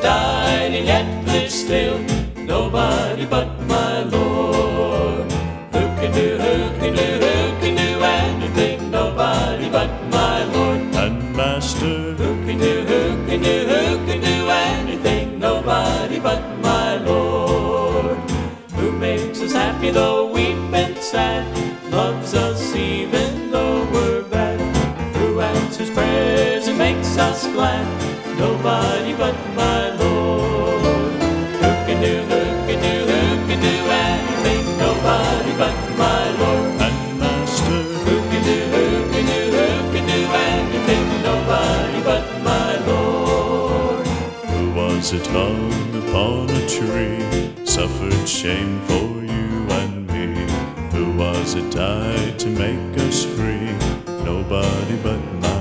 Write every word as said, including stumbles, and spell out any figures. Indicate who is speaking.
Speaker 1: died, and yet lives still, nobody but my Lord. Who can do, who can do, who can do anything? Nobody but my Lord.
Speaker 2: And Master,
Speaker 1: Who can do, who can do, who can do anything? Nobody but my Lord. Who makes us happy though we've been sad, loves us even though we're bad, who answers prayers and makes us glad? Nobody but my Lord. Who can do, who can do, who can do anything? Nobody but my Lord.
Speaker 2: and Master,
Speaker 1: Who can do, who can do, who can do anything? Nobody but my Lord.
Speaker 2: who was it hung upon a tree, suffered shame for you and me? Who was it died to make us free? Nobody but my